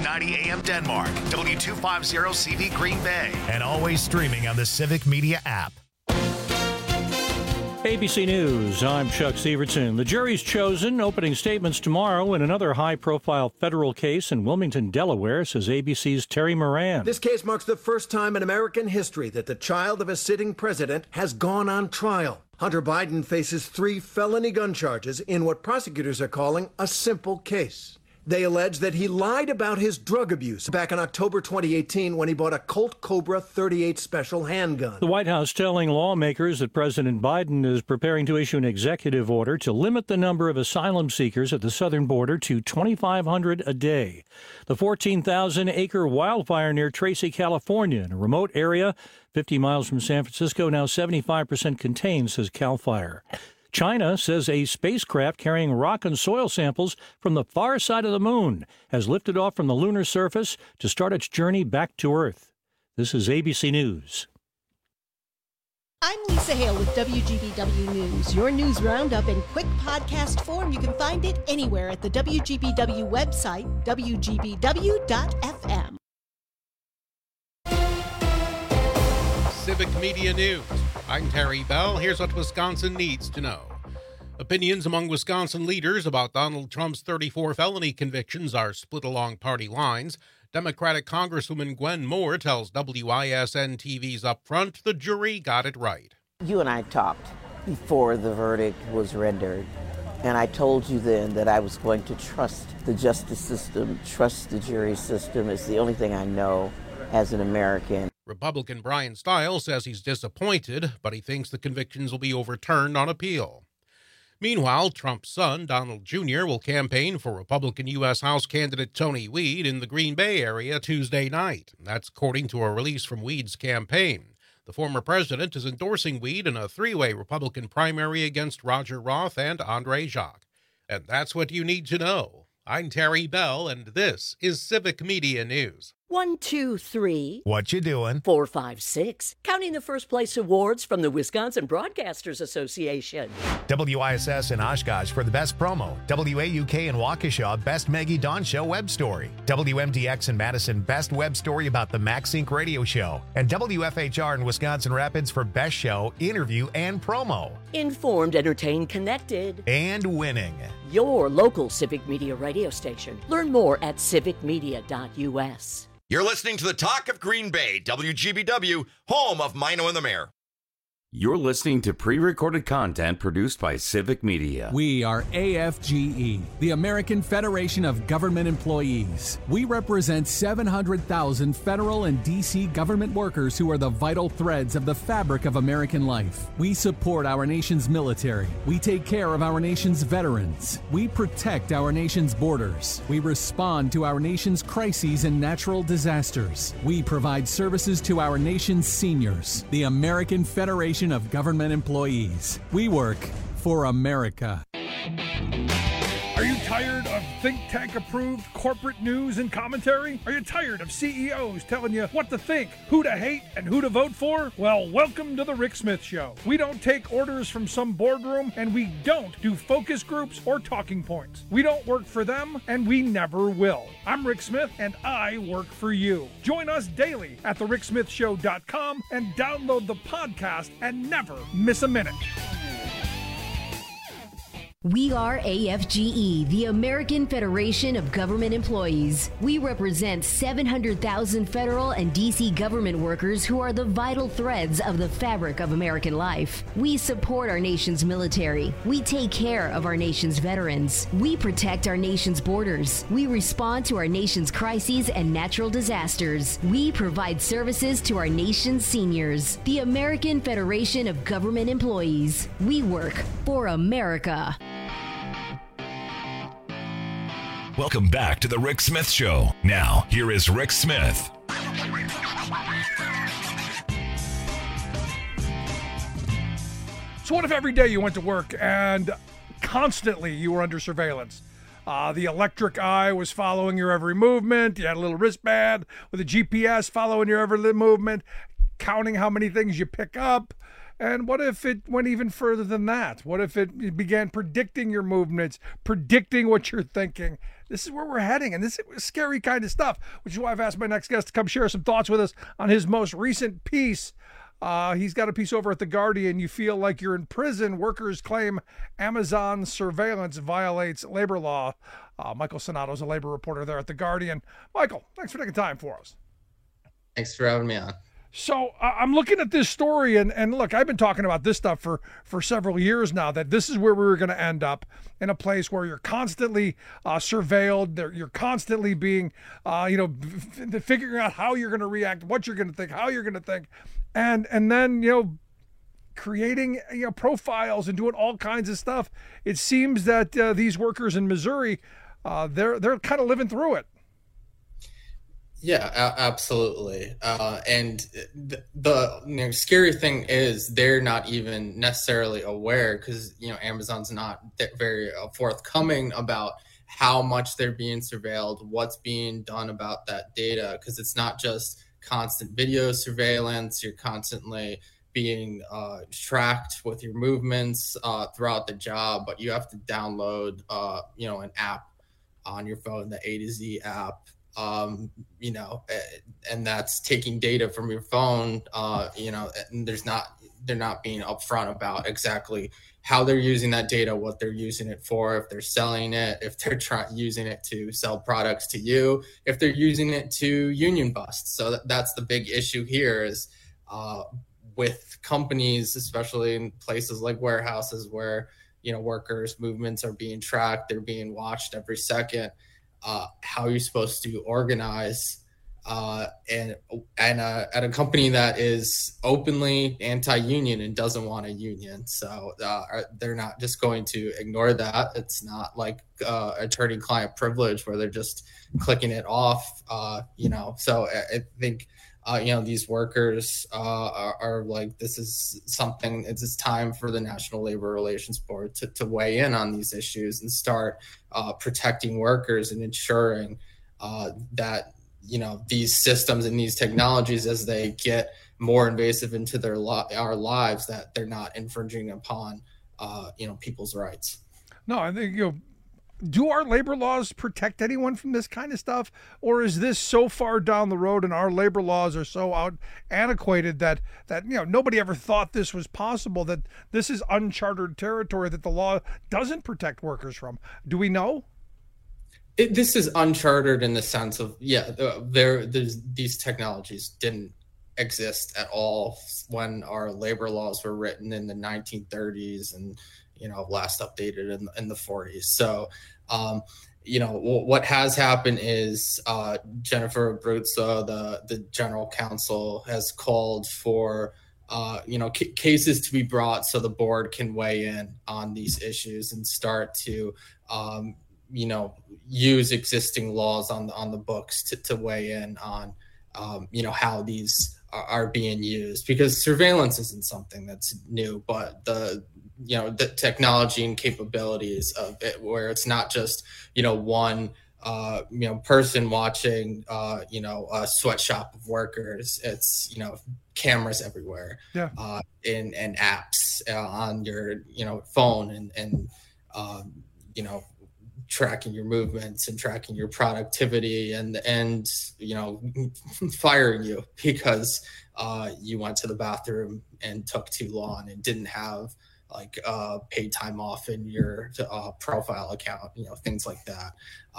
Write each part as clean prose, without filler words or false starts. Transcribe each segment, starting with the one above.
1490 AM Denmark, W250CV Green Bay, and always streaming on the Civic Media app. ABC News, I'm Chuck Severson. The jury's chosen, opening statements tomorrow in another high-profile federal case in Wilmington, Delaware, says ABC's Terry Moran. This case marks the first time in American history that the child of a sitting president has gone on trial. Hunter Biden faces 3 felony gun charges in what prosecutors are calling a simple case. They allege that he lied about his drug abuse back in October 2018 when he bought a Colt Cobra 38 special handgun. The White House telling lawmakers that President Biden is preparing to issue an executive order to limit the number of asylum seekers at the southern border to 2,500 a day. The 14,000-acre wildfire near Tracy, California, in a remote area 50 miles from San Francisco, now 75% contained, says CAL FIRE. China says a spacecraft carrying rock and soil samples from the far side of the moon has lifted off from the lunar surface to start its journey back to Earth. This is ABC News. I'm Lisa Hale with WGBW News. Your news roundup in quick podcast form. You can find it anywhere at the WGBW website, WGBW.FM. Civic Media News. I'm Terry Bell. Here's what Wisconsin needs to know. Opinions among Wisconsin leaders about Donald Trump's 34 felony convictions are split along party lines. Democratic Congresswoman Gwen Moore tells WISN TV's Upfront the jury got it right. You and I talked before the verdict was rendered, and I told you then that I was going to trust the justice system, trust the jury system. It's the only thing I know as an American. Republican Brian Stiles says he's disappointed, but he thinks the convictions will be overturned on appeal. Meanwhile, Trump's son, Donald Jr., will campaign for Republican U.S. House candidate Tony Weed in the Green Bay area Tuesday night. That's according to a release from Weed's campaign. The former president is endorsing Weed in a 3-way Republican primary against Roger Roth and Andre Jacques. And that's what you need to know. I'm Terry Bell, and this is Civic Media News. 1, 2, 3. What you doing? 4, 5, 6. Counting the first place awards from the Wisconsin Broadcasters Association. WISS in Oshkosh for the best promo. WAUK in Waukesha, best Maggie Dawn Show web story. WMDX in Madison, best web story about the MaxSync radio show. And WFHR in Wisconsin Rapids for best show, interview, and promo. Informed, entertained, connected. And winning. Your local Civic Media radio station. Learn more at civicmedia.us. You're listening to the Talk of Green Bay, WGBW, home of Mino and the Mayor. You're listening to pre-recorded content produced by Civic Media. We are AFGE, the American Federation of Government Employees. We represent 700,000 federal and D.C. government workers who are the vital threads of the fabric of American life. We support our nation's military. We take care of our nation's veterans. We protect our nation's borders. We respond to our nation's crises and natural disasters. We provide services to our nation's seniors. The American Federation of Government Employees. We work for America. Are you tired of think tank approved corporate news and commentary? Are you tired of CEOs telling you what to think, who to hate, and who to vote for? Well, welcome to the Rick Smith Show. We don't take orders from some boardroom, and we don't do focus groups or talking points. We don't work for them, and we never will. I'm Rick Smith, and I work for you. Join us daily at thericksmithshow.com and download the podcast and never miss a minute. We are AFGE, the American Federation of Government Employees. We represent 700,000 federal and D.C. government workers who are the vital threads of the fabric of American life. We support our nation's military. We take care of our nation's veterans. We protect our nation's borders. We respond to our nation's crises and natural disasters. We provide services to our nation's seniors. The American Federation of Government Employees. We work for America. Welcome back to the Rick Smith Show. Now, here is Rick Smith. So what if every day you went to work and constantly you were under surveillance? The electric eye was following your every movement. You had a little wristband with a GPS following your every movement, counting how many things you pick up. And what if it went even further than that? What if it began predicting your movements, predicting what you're thinking? This is where we're heading, and this is scary kind of stuff, which is why I've asked my next guest to come share some thoughts with us on his most recent piece. He's got a piece over at The Guardian. You feel like you're in prison. Workers claim Amazon surveillance violates labor law. Michael Sonato is a labor reporter there at The Guardian. Michael, thanks for taking time for us. Thanks for having me on. So I'm looking at this story, and look, I've been talking about this stuff for several years now, that this is where we were going to end up, in a place where you're constantly surveilled. You're constantly being, figuring out how you're going to react, what you're going to think, how you're going to think, and then, creating profiles and doing all kinds of stuff. It seems that these workers in Missouri, they're kind of living through it. Yeah, absolutely. And the scary thing is they're not even necessarily aware, because Amazon's not very forthcoming about how much they're being surveilled, what's being done about that data, because it's not just constant video surveillance. You're constantly being tracked with your movements throughout the job, but you have to download an app on your phone, the A to Z app. And that's taking data from your phone, and they're not being upfront about exactly how they're using that data, what they're using it for, if they're selling it, if they're using it to sell products to you, if they're using it to union bust. So that's the big issue here is with companies, especially in places like warehouses where, workers' movements are being tracked, they're being watched every second. How are you supposed to organize and at a company that is openly anti-union and doesn't want a union? So they're not just going to ignore that. It's not like attorney-client privilege where they're just clicking it off. So I think these workers are like, this is something. It's time for the National Labor Relations Board to weigh in on these issues and start protecting workers and ensuring that these systems and these technologies, as they get more invasive into our lives, that they're not infringing upon people's rights. No, I think do our labor laws protect anyone from this kind of stuff? Or is this so far down the road and our labor laws are so antiquated that nobody ever thought this was possible, that this is uncharted territory that the law doesn't protect workers from? Do we know? This is uncharted in the sense of, these technologies didn't exist at all when our labor laws were written in the 1930s and last updated in the 40s. So, what has happened is Jennifer Abruzzo, the general counsel, has called for cases to be brought so the board can weigh in on these issues and start to use existing laws on the books to weigh in on how these are being used, because surveillance isn't something that's new, but the technology and capabilities of it, where it's not just one person watching a sweatshop of workers. It's cameras everywhere, and apps on your phone and tracking your movements and tracking your productivity and firing you because you went to the bathroom and took too long and didn't have paid time off in your profile account, things like that.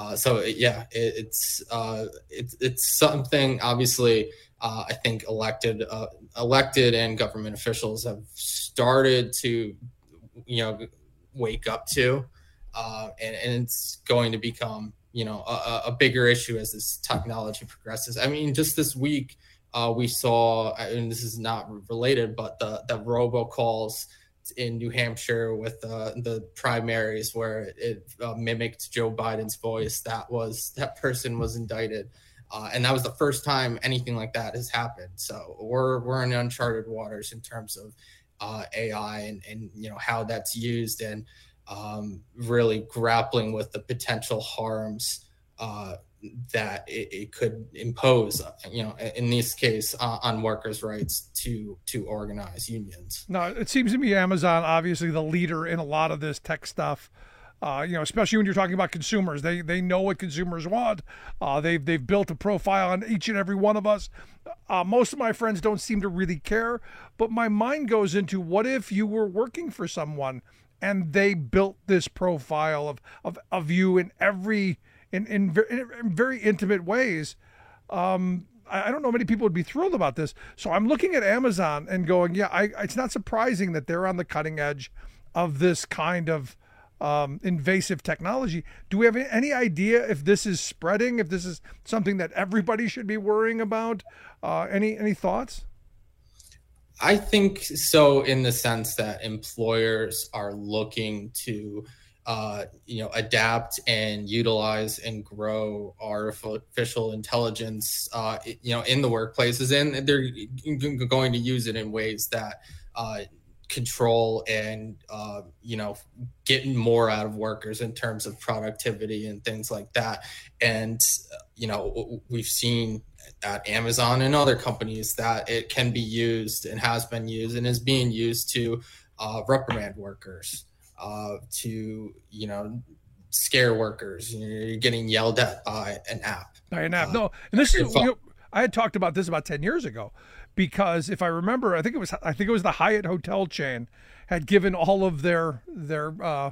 It's something, obviously, I think elected and government officials have started to, wake up to, and it's going to become, a bigger issue as this technology progresses. I mean, just this week, we saw, and this is not related, but the robocalls in New Hampshire with the primaries where it mimicked Joe Biden's voice. That person was indicted. And that was the first time anything like that has happened. So we're in uncharted waters in terms of AI and how that's used, and really grappling with the potential harms that it could impose, in this case, on workers' rights to organize unions. No, it seems to me Amazon, obviously the leader in a lot of this tech stuff. Especially when you're talking about consumers, they know what consumers want. They've built a profile on each and every one of us. Most of my friends don't seem to really care, but my mind goes into, what if you were working for someone and they built this profile of you in very intimate ways? I don't know many people would be thrilled about this. So I'm looking at Amazon and going, it's not surprising that they're on the cutting edge of this kind of invasive technology. Do we have any idea if this is spreading, if this is something that everybody should be worrying about? Any thoughts? I think so, in the sense that employers are looking to adapt and utilize and grow artificial intelligence, in the workplaces, and they're going to use it in ways that control and get more out of workers in terms of productivity and things like that. And we've seen at Amazon and other companies that it can be used and has been used and is being used to reprimand workers, to scare workers. You're getting yelled at by an app. No, and this is I had talked about this about 10 years ago, because if I remember, I think it was the Hyatt hotel chain had given all of their the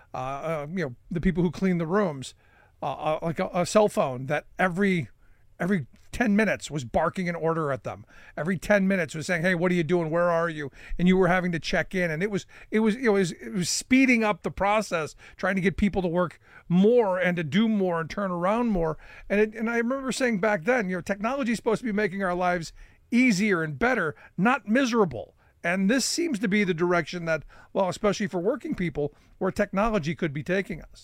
people who clean the rooms like a cell phone that every 10 minutes was barking an order at them. Every 10 minutes was saying, "Hey, what are you doing? Where are you?" And you were having to check in, and it was speeding up the process, trying to get people to work more and to do more and turn around more. And I remember saying back then, technology is supposed to be making our lives easier and better, not miserable. And this seems to be the direction that, well, especially for working people, where technology could be taking us.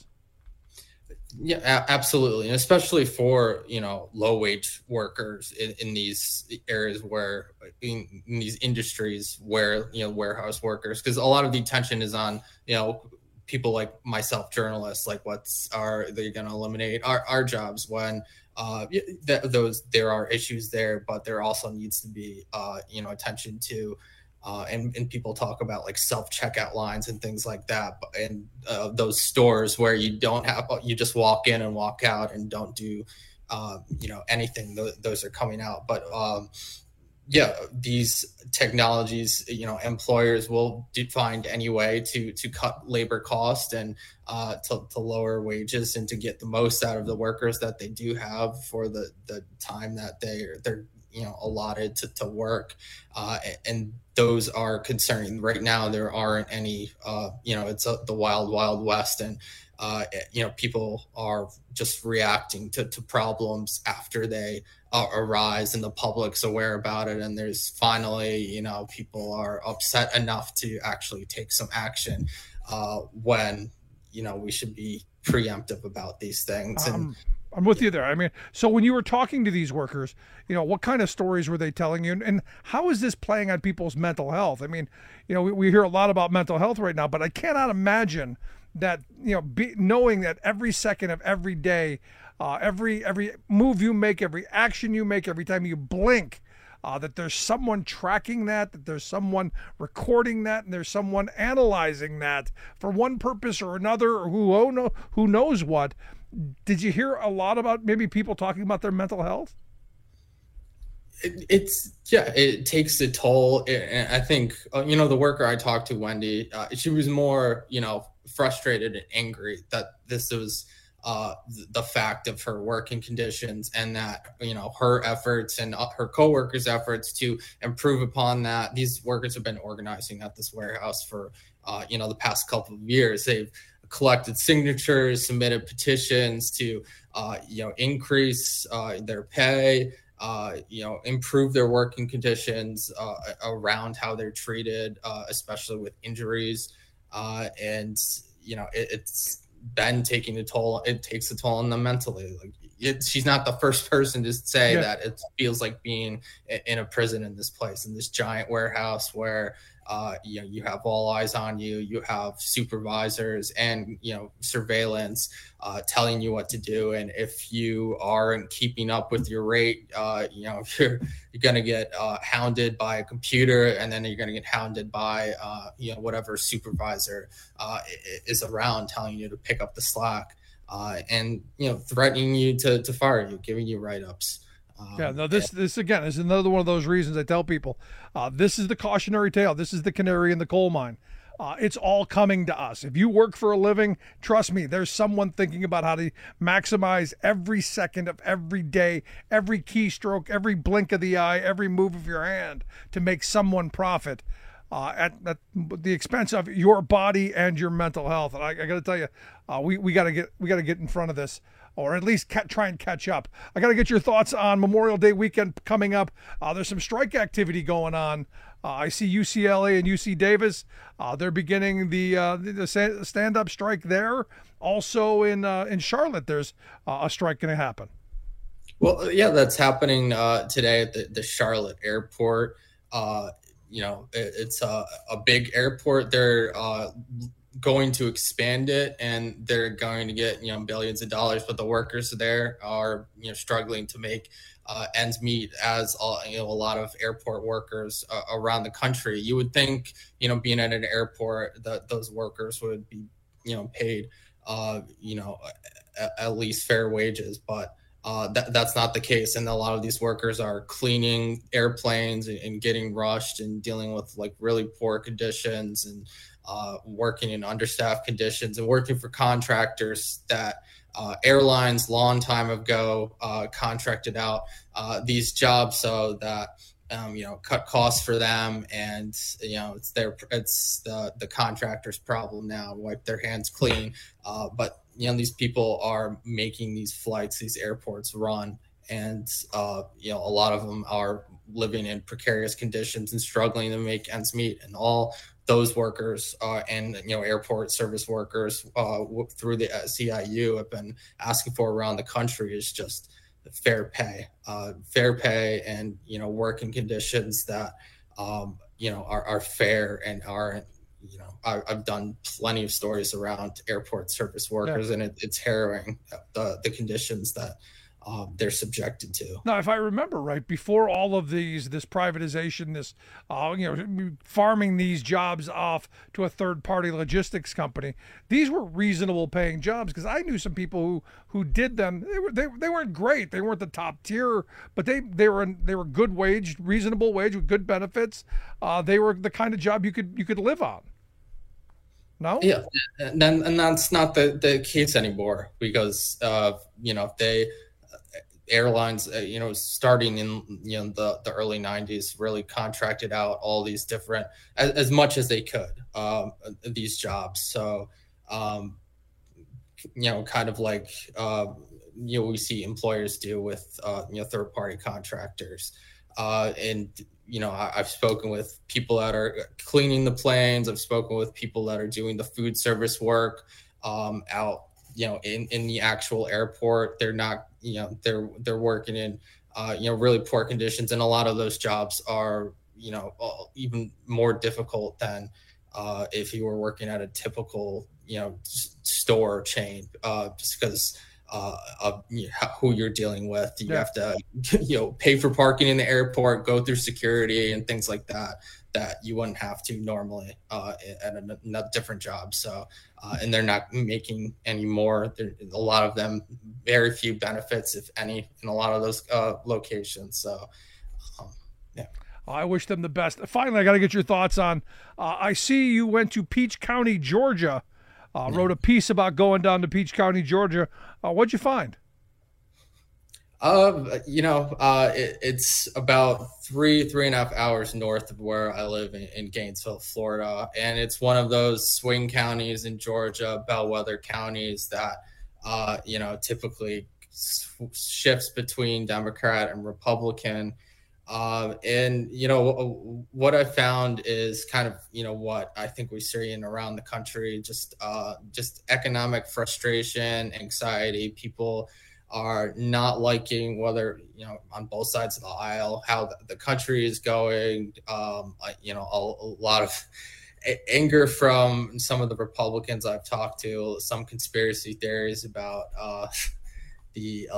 Yeah, absolutely. And especially for, low wage workers in these areas where, in these industries where, warehouse workers, because a lot of the attention is on, people like myself, journalists, like are they going to eliminate our jobs when there are issues there, but there also needs to be, attention to, and people talk about like self-checkout lines and things like that, and those stores where you just walk in and walk out and don't do anything. Those are coming out, but these technologies, employers will find any way to cut labor cost and to lower wages and to get the most out of the workers that they do have for the time that they're allotted to work, and those are concerning. Right now there aren't any, it's the wild west, and people are just reacting to problems after they arise and the public's aware about it, and there's finally, people are upset enough to actually take some action, when we should be preemptive about these things. And I'm with you there. I mean, so when you were talking to these workers, what kind of stories were they telling you? And how is this playing on people's mental health? I mean, we hear a lot about mental health right now, but I cannot imagine that, knowing that every second of every day, every move you make, every action you make, every time you blink, that there's someone tracking that there's someone recording that, and there's someone analyzing that for one purpose or another, or who knows what. Did you hear a lot about maybe people talking about their mental health? It takes a toll. And I think, the worker I talked to, Wendy, she was more, frustrated and angry that this was the fact of her working conditions, and that, her efforts and her coworkers' efforts to improve upon that. These workers have been organizing at this warehouse for, the past couple of years. They've collected signatures, submitted petitions to, increase their pay, improve their working conditions around how they're treated, especially with injuries. And, it's been taking a toll. It takes a toll on them mentally. She's not the first person to say that it feels like being in a prison in this place, in this giant warehouse where, You have all eyes on you. You have supervisors and, surveillance telling you what to do. And if you aren't keeping up with your rate, you're going to get hounded by a computer, and then you're going to get hounded by, whatever supervisor is around telling you to pick up the slack and, threatening you to fire you, giving you write-ups. This again is another one of those reasons I tell people, this is the cautionary tale. This is the canary in the coal mine. It's all coming to us. If you work for a living, trust me, there's someone thinking about how to maximize every second of every day, every keystroke, every blink of the eye, every move of your hand to make someone profit at the expense of your body and your mental health. And I got to tell you, we got to get in front of this, or at least try and catch up. I got to get your thoughts on Memorial Day weekend coming up. There's some strike activity going on. I see UCLA and UC Davis. They're beginning the stand-up strike there. Also in Charlotte, there's a strike going to happen. Well, yeah, that's happening today at the Charlotte airport. It's a big airport. They're going to expand it, and they're going to get billions of dollars, but the workers there are struggling to make ends meet, as a lot of airport workers around the country. You would think being at an airport that those workers would be paid at least fair wages, but that's not the case. And a lot of these workers are cleaning airplanes and getting rushed and dealing with like really poor conditions and working in understaffed conditions and working for contractors that airlines long time ago contracted out these jobs so that cut costs for them, and it's the contractor's problem now, wipe their hands clean. But these people are making these flights, these airports run, and a lot of them are living in precarious conditions and struggling to make ends meet. And all those workers and airport service workers through the CIU have been asking for around the country is just fair pay and working conditions that are fair and aren't. I've done plenty of stories around airport service workers, and it's harrowing the conditions that they're subjected to. Now, if I remember right, before all of this privatization, this farming these jobs off to a third-party logistics company, these were reasonable paying jobs, because I knew some people who did them. They weren't great. They weren't the top tier, but they were good wage, reasonable wage with good benefits. They were the kind of job you could live on. No? Yeah, and that's not the case anymore, because airlines, starting in the early 90s, really contracted out all these different, as much as they could, these jobs. So, kind of like we see employers do with third-party contractors, and I've spoken with people that are cleaning the planes. I've spoken with people that are doing the food service work out in the actual airport. They're not, they're working in, really poor conditions. And a lot of those jobs are, even more difficult than if you were working at a typical, store chain, just because of who you're dealing with. You have to, pay for parking in the airport, go through security and things like that you wouldn't have to normally at a different job. So, and they're not making any more. A lot of them, very few benefits, if any, in a lot of those locations. So, I wish them the best. Finally, I got to get your thoughts on, I see you went to Peach County, Georgia, wrote a piece about going down to Peach County, Georgia. What'd you find? It's about 3.5 hours north of where I live in Gainesville, Florida. And it's one of those swing counties in Georgia, bellwether counties that, typically shifts between Democrat and Republican. What I found is kind of, what I think we see around the country, just economic frustration, anxiety, people are not liking, whether, on both sides of the aisle, how the country is going. A lot of anger from some of the Republicans I've talked to, some conspiracy theories about the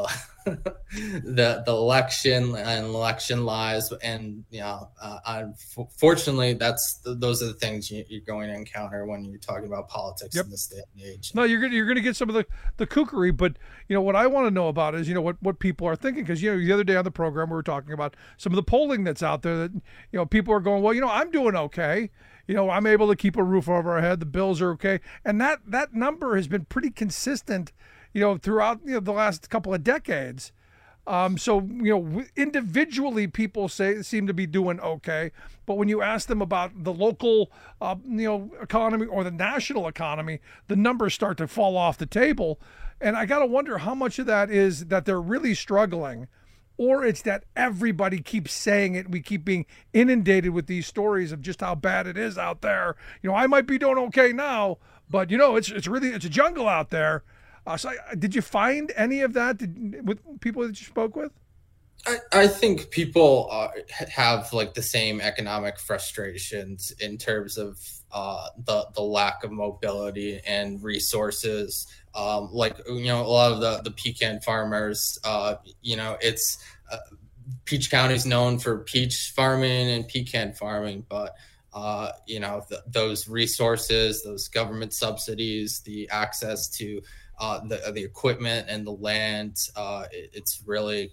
election and election lies, and unfortunately, those are the things you're going to encounter when you're talking about politics in this day and age. No, you're going to get some of the kookery, but what I want to know about is what people are thinking, because the other day on the program we were talking about some of the polling that's out there that people are going, well, I'm doing okay. I'm able to keep a roof over our head. The bills are okay, and that number has been pretty consistent throughout the last couple of decades. So individually people seem to be doing okay, but when you ask them about the local economy or the national economy, the numbers start to fall off the table. And I got to wonder how much of that is that they're really struggling, or it's that everybody keeps saying it. We keep being inundated with these stories of just how bad it is out there. I might be doing okay now, but it's a jungle out there. So did you find any of that with people that you spoke with? I think people have the same economic frustrations in terms of the lack of mobility and resources. A lot of the pecan farmers, it's Peach County is known for peach farming and pecan farming, but those resources, those government subsidies, the access to the equipment and the land, it's really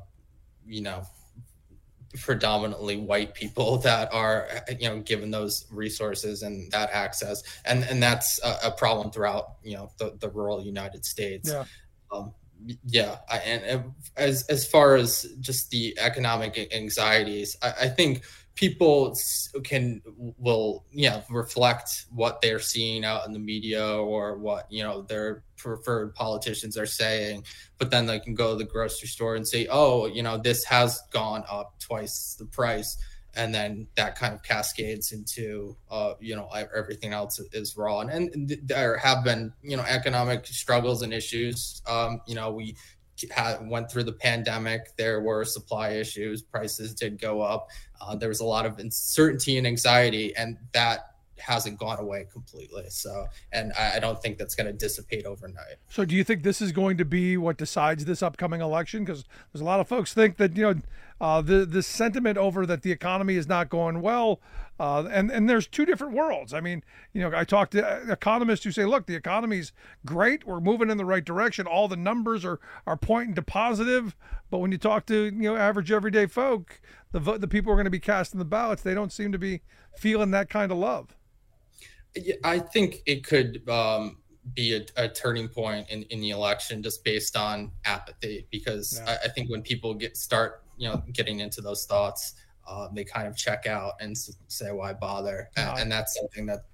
predominantly white people that are given those resources and that access, and that's a problem throughout the rural United States. And as far as just the economic anxieties, I think people will reflect what they're seeing out in the media or what their preferred politicians are saying, but then they can go to the grocery store and say, oh, this has gone up twice the price, and then that kind of cascades into everything else is wrong. And there have been economic struggles and issues. We went through the pandemic. There were supply issues. Prices did go up. There was a lot of uncertainty and anxiety, and that hasn't gone away completely. So, and I don't think that's going to dissipate overnight. So do you think this is going to be what decides this upcoming election? Because there's a lot of folks think that, the sentiment over that the economy is not going well. And there's two different worlds. I mean, I talk to economists who say, look, the economy's great. We're moving in the right direction. All the numbers are pointing to positive. But when you talk to, average everyday folk, the people who are going to be casting the ballots, they don't seem to be feeling that kind of love. I think it could be a turning point in the election just based on apathy, because I think when people start getting into those thoughts, they kind of check out and say, why bother? And that's something that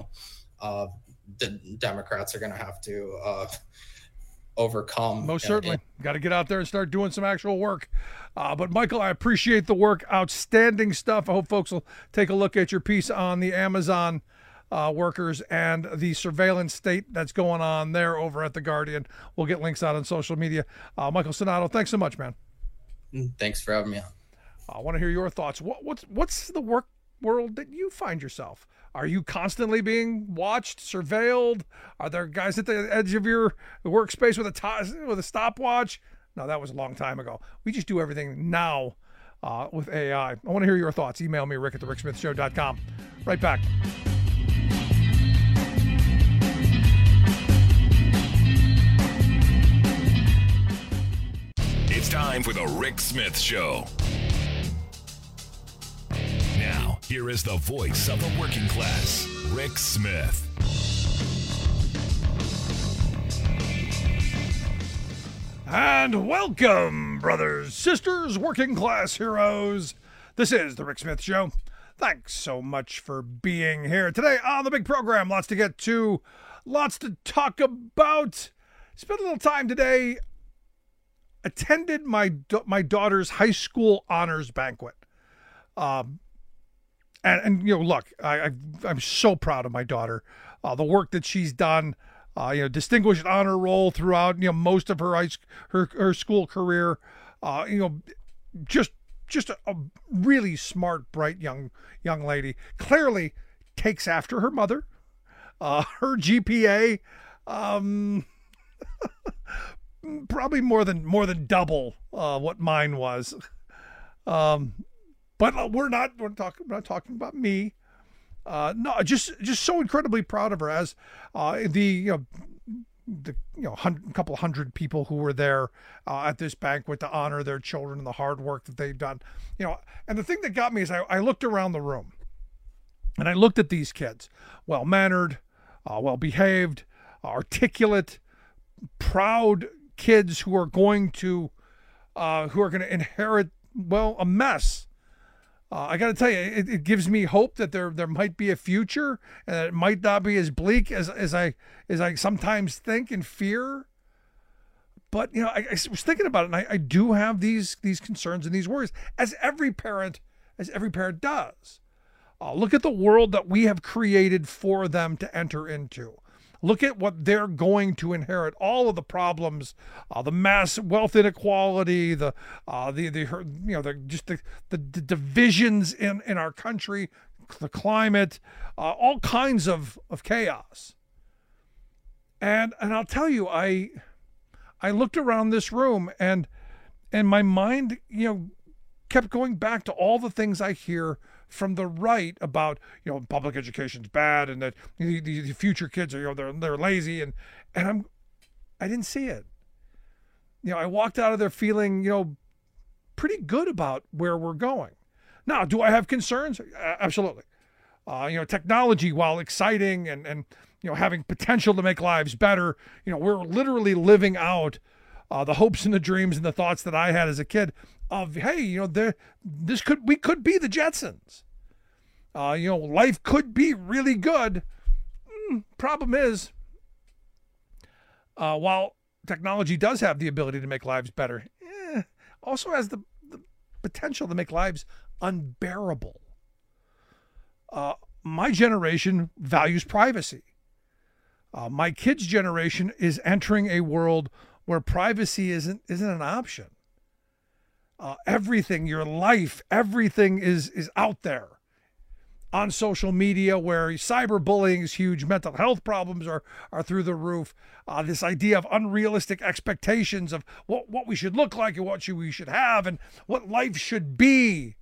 the Democrats are going to have to overcome. Most certainly. Got to get out there and start doing some actual work. But Michael, I appreciate the work. Outstanding stuff. I hope folks will take a look at your piece on the Amazon workers and the surveillance state that's going on there over at The Guardian. We'll get links out on social media. Michael Sonato, thanks so much, man. Thanks for having me on. I want to hear your thoughts. What's the work world that you find yourself? Are you constantly being watched, surveilled? Are there guys at the edge of your workspace with a stopwatch? No, that was a long time ago. We just do everything now with AI. I want to hear your thoughts. Email me, rick@thericksmithshow.com. Right back. It's time for the Rick Smith Show. Now, here is the voice of the working class, Rick Smith. And welcome, brothers, sisters, working class heroes. This is the Rick Smith Show. Thanks so much for being here today on the big program. Lots to get to, lots to talk about. Spent a little time today. Attended my daughter's high school honors banquet. And look, I'm so proud of my daughter. The work that she's done, distinguished honor roll throughout, most of her school career. Just a really smart, bright young lady. Clearly takes after her mother. Her GPA, probably more than double what mine was. But we're not talking about me. No, just so incredibly proud of her as the couple hundred people who were there at this banquet to honor their children and the hard work that they've done. And the thing that got me is I looked around the room and I looked at these kids, well-mannered, well-behaved, articulate, proud kids who are going to inherit, a mess. I got to tell you, it gives me hope that there might be a future, and that it might not be as bleak as I sometimes think and fear. But I was thinking about it, and I do have these concerns and these worries, as every parent does. Look at the world that we have created for them to enter into. Look at what they're going to inherit. All of the problems, the mass wealth inequality, the divisions in our country, the climate, all kinds of chaos. And I'll tell you, I looked around this room and my mind, kept going back to all the things I hear from the right about, public education's bad and that the future kids are, they're lazy and I didn't see it. I walked out of there feeling, pretty good about where we're going. Now, do I have concerns? Absolutely. Technology, while exciting and having potential to make lives better, we're literally living out the hopes and the dreams and the thoughts that I had as a kid of, hey, we could be the Jetsons. Life could be really good. Problem is, while technology does have the ability to make lives better, also has the potential to make lives unbearable. My generation values privacy. My kids' generation is entering a world where privacy isn't an option. Everything, your life, everything is out there on social media, where cyberbullying is huge, mental health problems are through the roof. This idea of unrealistic expectations of what we should look like and what we should have and what life should be.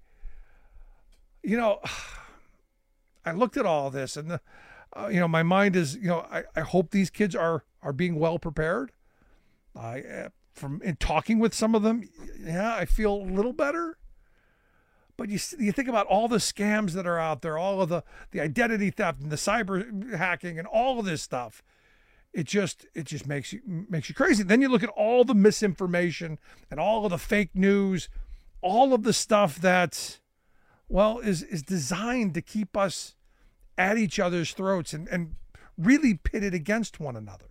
I looked at all this and my mind is, I hope these kids are being well prepared. From in talking with some of them, I feel a little better. But you think about all the scams that are out there, all of the identity theft and the cyber hacking and all of this stuff. It just makes you crazy. Then you look at all the misinformation and all of the fake news, all of the stuff that, is designed to keep us at each other's throats and really pitted against one another.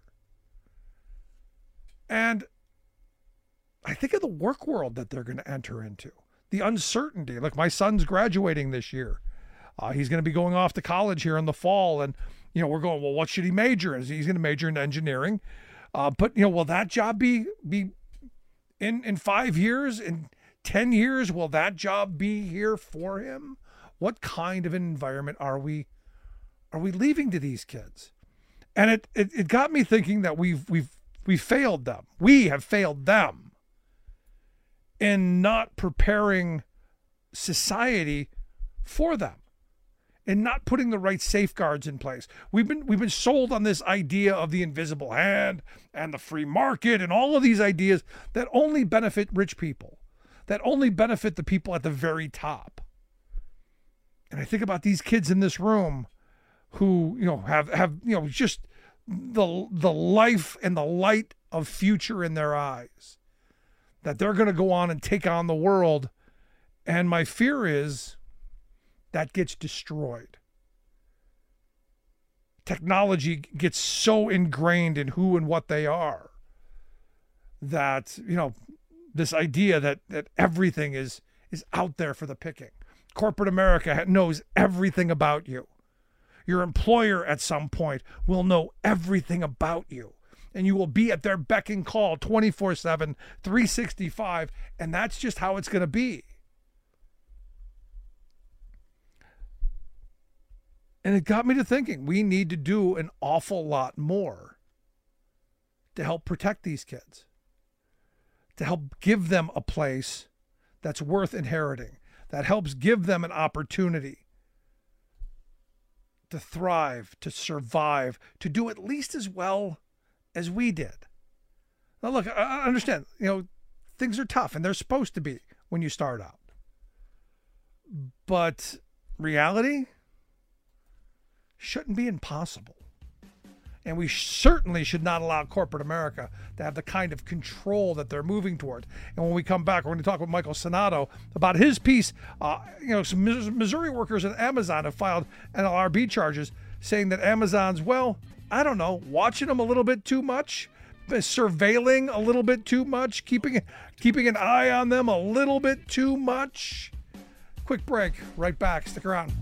And I think of the work world that they're going to enter into. The uncertainty. Look, my son's graduating this year. He's going to be going off to college here in the fall. And, we're going, well, what should he major in? He's going to major in engineering. But, will that job be in 5 years, in 10 years? Will that job be here for him? What kind of an environment are we leaving to these kids? And it got me thinking that we've failed them. We have failed them in not preparing society for them and not putting the right safeguards in place. We've been sold on this idea of the invisible hand and the free market and all of these ideas that only benefit rich people, that only benefit the people at the very top. And I think about these kids in this room who, have just the life and the light of future in their eyes, that they're going to go on and take on the world. And my fear is that gets destroyed. Technology gets so ingrained in who and what they are that, this idea that everything is out there for the picking. Corporate America knows everything about you. Your employer at some point will know everything about you, and you will be at their beck and call 24/7, 365, and that's just how it's going to be. And it got me to thinking, we need to do an awful lot more to help protect these kids, to help give them a place that's worth inheriting, that helps give them an opportunity to thrive, to survive, to do at least as well as we did. Now, look, I understand, things are tough, and they're supposed to be when you start out. But reality shouldn't be impossible. And we certainly should not allow corporate America to have the kind of control that they're moving toward. And when we come back, we're going to talk with Michael Sonato about his piece. Some Missouri workers at Amazon have filed NLRB charges saying that Amazon's, watching them a little bit too much, surveilling a little bit too much, keeping an eye on them a little bit too much. Quick break. Right back. Stick around.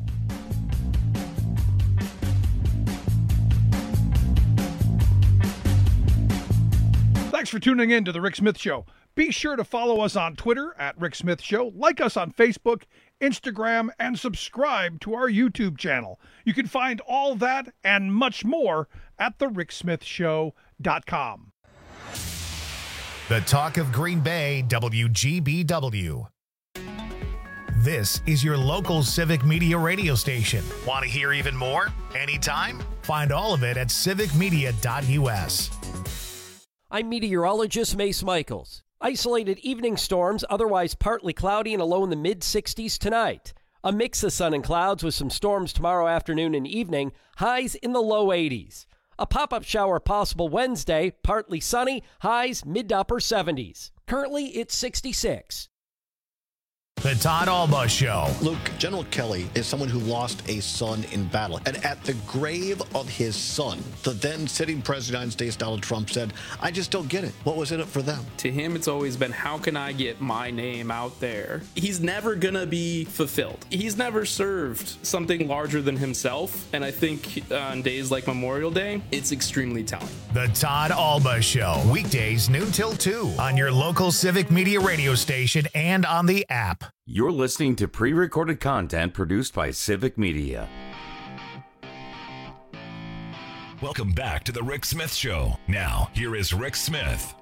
Thanks for tuning in to The Rick Smith Show. Be sure to follow us on Twitter at Rick Smith Show, like us on Facebook, Instagram, and subscribe to our YouTube channel. You can find all that and much more at thericksmithshow.com. The Talk of Green Bay, WGBW. This is your local civic media radio station. Want to hear even more? Anytime? Find all of it at civicmedia.us. I'm meteorologist Mace Michaels. Isolated evening storms, otherwise partly cloudy and a low in the mid-60s tonight. A mix of sun and clouds with some storms tomorrow afternoon and evening, highs in the low 80s. A pop-up shower possible Wednesday, partly sunny, highs mid to upper 70s. Currently, it's 66. The Todd Alba Show. Luke, General Kelly is someone who lost a son in battle. And at the grave of his son, the then sitting president of the United States, Donald Trump, said, I just don't get it. What was in it for them? To him, it's always been, how can I get my name out there? He's never going to be fulfilled. He's never served something larger than himself. And I think on days like Memorial Day, it's extremely telling. The Todd Alba Show. Weekdays noon till 2 on your local civic media radio station and on the app. You're listening to pre-recorded content produced by Civic Media. Welcome back to the Rick Smith Show. Now, here is Rick Smith.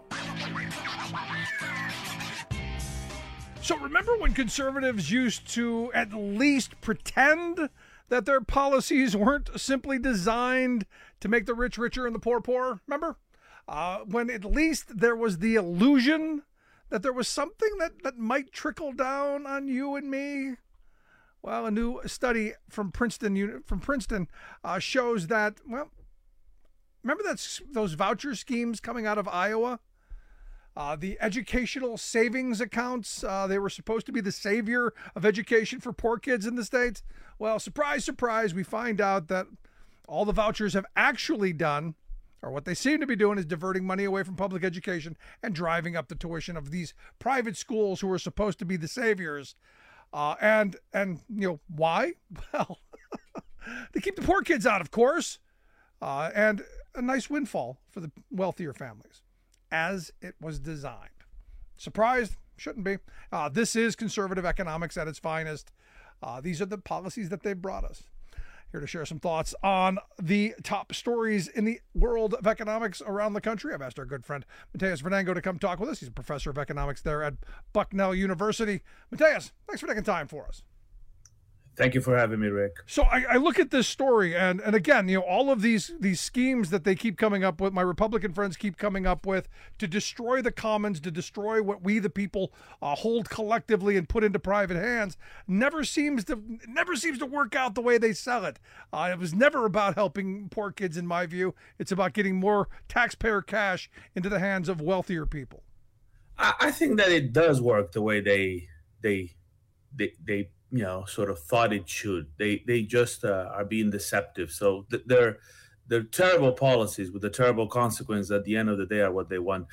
So remember when conservatives used to at least pretend that their policies weren't simply designed to make the rich richer and the poor poorer? Remember? When at least there was the illusion that there was something that might trickle down on you and me? Well, a new study from Princeton shows that, remember those voucher schemes coming out of Iowa? The educational savings accounts, they were supposed to be the savior of education for poor kids in the States. Well, surprise, surprise, we find out that all the vouchers have actually done, or what they seem to be doing, is diverting money away from public education and driving up the tuition of these private schools who are supposed to be the saviors. And why? Well, they keep the poor kids out, of course, and a nice windfall for the wealthier families, as it was designed. Surprised? Shouldn't be. This is conservative economics at its finest. These are the policies that they've brought us. Here to share some thoughts on the top stories in the world of economics around the country, I've asked our good friend Mateus Venango to come talk with us. He's a professor of economics there at Bucknell University. Mateus, thanks for taking time for us. Thank you for having me, Rick. So I look at this story, and again, all of these schemes that they keep coming up with, my Republican friends keep coming up with, to destroy the commons, to destroy what we the people hold collectively and put into private hands, never seems to work out the way they sell it. It was never about helping poor kids, in my view. It's about getting more taxpayer cash into the hands of wealthier people. I think that it does work the way they sort of thought it should. They just are being deceptive. So they're terrible policies with the terrible consequence at the end of the day are what they want.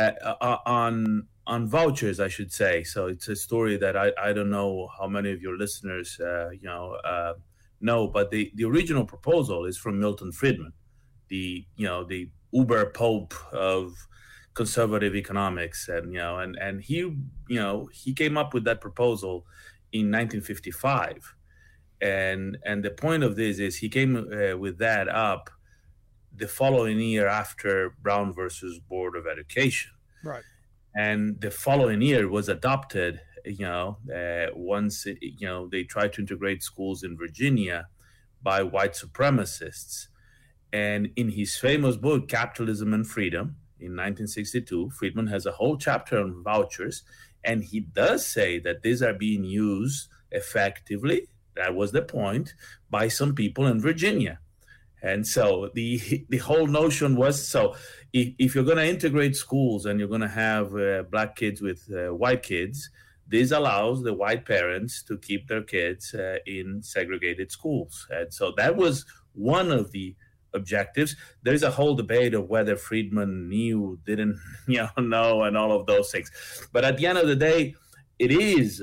On vouchers, I should say. So it's a story that I don't know how many of your listeners know, but the original proposal is from Milton Friedman, the uber pope of conservative economics, and he came up with that proposal in 1955, and the point of this is he came with that up the following year after Brown versus Board of Education, right? And the following year was adopted. Once they tried to integrate schools in Virginia by white supremacists, and in his famous book Capitalism and Freedom in 1962, Friedman has a whole chapter on vouchers, and he does say that these are being used effectively. That was the point, by some people in Virginia. And so the whole notion was, so if you're going to integrate schools and you're going to have black kids with white kids, this allows the white parents to keep their kids in segregated schools. And so that was one of the objectives. There's a whole debate of whether Friedman knew, didn't know, and all of those things. But at the end of the day, it is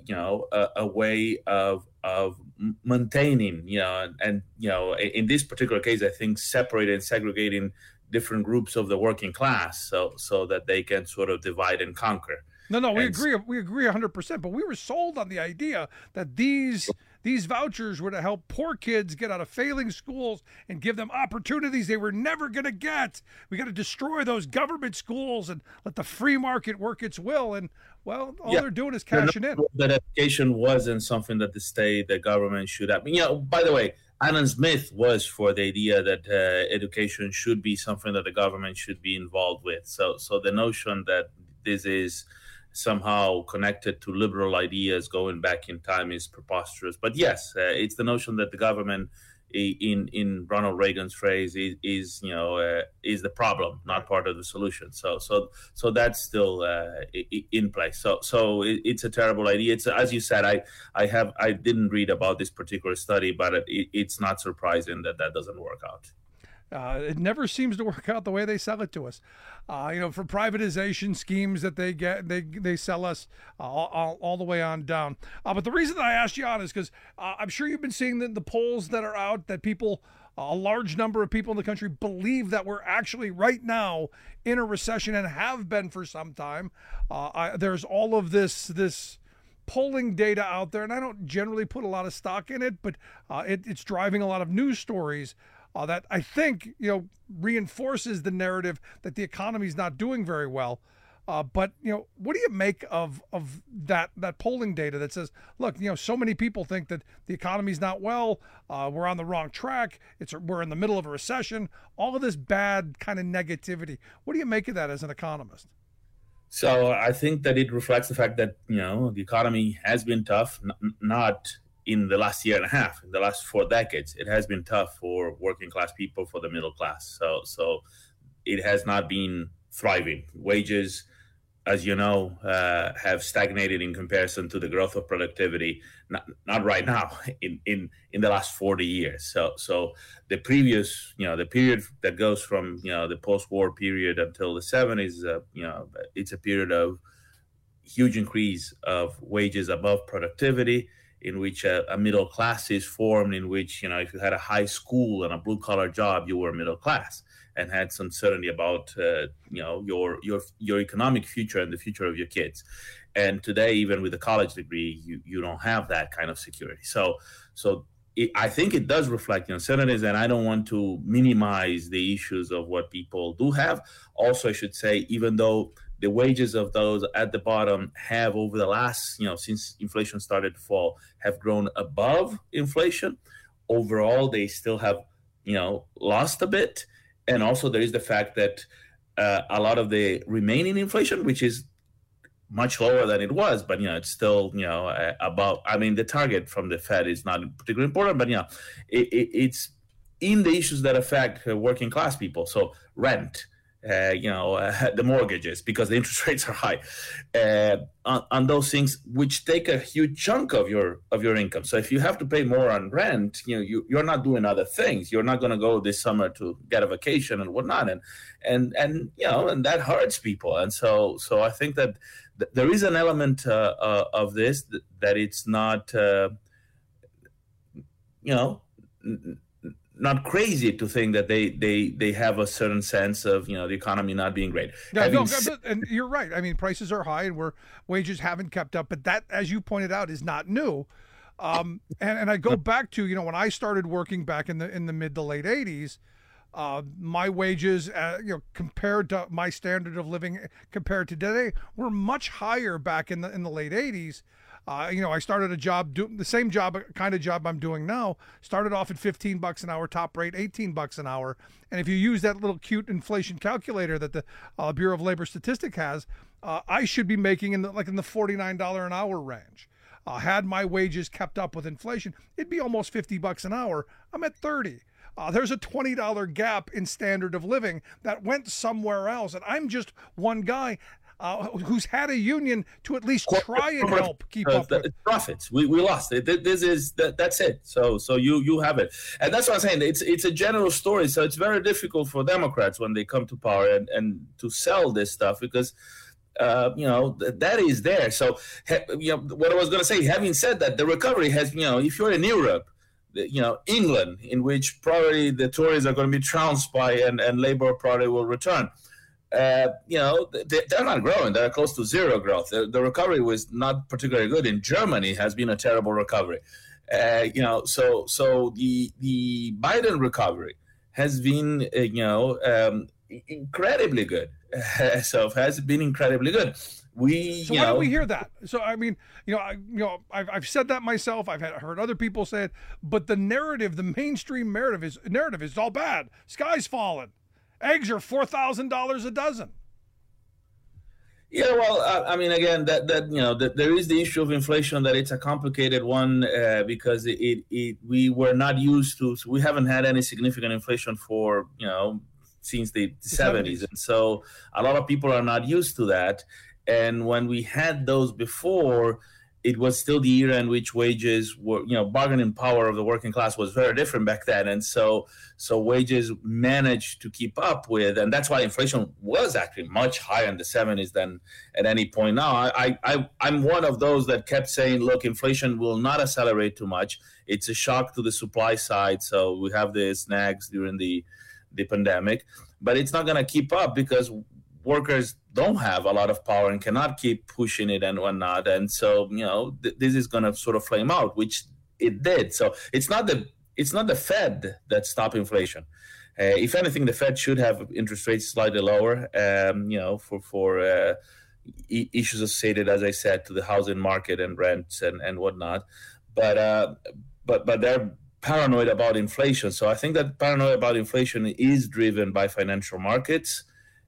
a way of maintaining, and in this particular case, I think separating and segregating different groups of the working class so that they can sort of divide and conquer. No, we agree 100%, but we were sold on the idea that these vouchers were to help poor kids get out of failing schools and give them opportunities they were never going to get. We got to destroy those government schools and let the free market work its will. And, well, all they're doing is cashing in. That education wasn't something that the government should have. By the way, Adam Smith was for the idea that education should be something that the government should be involved with. So the notion that this is somehow connected to liberal ideas going back in time is preposterous. But yes, it's the notion that the government, in Ronald Reagan's phrase, is the problem, not part of the solution. So that's still in place. So it's a terrible idea. It's, as you said, I didn't read about this particular study, but it's not surprising that doesn't work out. It never seems to work out the way they sell it to us. For privatization schemes that they get, they sell us all the way on down. But the reason that I asked you on is because I'm sure you've been seeing the polls that are out that people, a large number of people in the country believe that we're actually right now in a recession and have been for some time. There's all of this polling data out there, and I don't generally put a lot of stock in it, but it's driving a lot of news stories that I think reinforces the narrative that the economy is not doing very well. But what do you make of that polling data that says, look, so many people think that the economy's not well, we're on the wrong track, we're in the middle of a recession, all of this bad kind of negativity. What do you make of that as an economist? So I think that it reflects the fact that the economy has been tough, not in the last year and a half, in the last 4 decades. It has been tough for working class people, for the middle class. So it has not been thriving. Wages, as you know, have stagnated in comparison to the growth of productivity, not right now, in the last 40 years. So the previous, the period that goes from, the post-war period until the 70s, it's a period of huge increase of wages above productivity, in which a middle class is formed, in which, if you had a high school and a blue-collar job, you were middle class and had some certainty about, your economic future and the future of your kids. And today, even with a college degree, you don't have that kind of security. So I think it does reflect uncertainties, and I don't want to minimize the issues of what people do have. Also, I should say, even though the wages of those at the bottom have, over the last, since inflation started to fall, have grown above inflation. Overall, they still have, lost a bit. And also there is the fact that a lot of the remaining inflation, which is much lower than it was, but, it's still, above. I mean, the target from the Fed is not particularly important, but, it's in the issues that affect working class people. So rent, the mortgages, because the interest rates are high, on those things, which take a huge chunk of your income. So if you have to pay more on rent, you're not doing other things. You're not going to go this summer to get a vacation and whatnot, and that hurts people. And so I think that there is an element of this that it's not. not crazy to think that they have a certain sense of the economy not being great. Yeah, and you're right. I mean, prices are high, and wages haven't kept up. But that, as you pointed out, is not new. And I go back to when I started working back in the mid to late '80s. My wages, compared to my standard of living compared to today, were much higher back in the late '80s. I started a job, the same kind of job I'm doing now. Started off at $15 an hour, top rate $18 an hour. And if you use that little cute inflation calculator that the Bureau of Labor Statistics has, I should be making in the $49 an hour range. Had my wages kept up with inflation, it'd be almost $50 an hour. I'm at 30. There's a $20 gap in standard of living that went somewhere else. And I'm just one guy who's had a union to at least try and help keep up with profits. We lost it. That's it. So you have it, and that's what I'm saying. It's a general story. So it's very difficult for Democrats when they come to power and to sell this stuff because that is there. So what I was going to say. Having said that, the recovery has if you're in Europe. England, in which probably the Tories are going to be trounced by and Labour probably will return. They're not growing. They're close to zero growth. The recovery was not particularly good. In Germany, has been a terrible recovery. So the Biden recovery has been incredibly good. So has been incredibly good. Why do we hear that? So I mean, I've said that myself. I've heard other people say it, but the mainstream narrative is all bad. Sky's falling. Eggs are $4,000 a dozen. Yeah, well, I mean, again, that there is the issue of inflation. That it's a complicated one because we were not used to. So we haven't had any significant inflation for since the 70s, and so a lot of people are not used to that. And when we had those before, it was still the era in which wages were, bargaining power of the working class was very different back then. And so wages managed to keep up with, and that's why inflation was actually much higher in the 70s than at any point now. I'm one of those that kept saying, look, inflation will not accelerate too much. It's a shock to the supply side. So we have the snags during the pandemic, but it's not going to keep up because workers don't have a lot of power and cannot keep pushing it and whatnot. And so, this is going to sort of flame out, which it did. So it's not the Fed that stopped inflation. If anything, the Fed should have interest rates slightly lower, for issues associated, as I said, to the housing market and rents and whatnot. But they're paranoid about inflation. So I think that paranoia about inflation is driven by financial markets.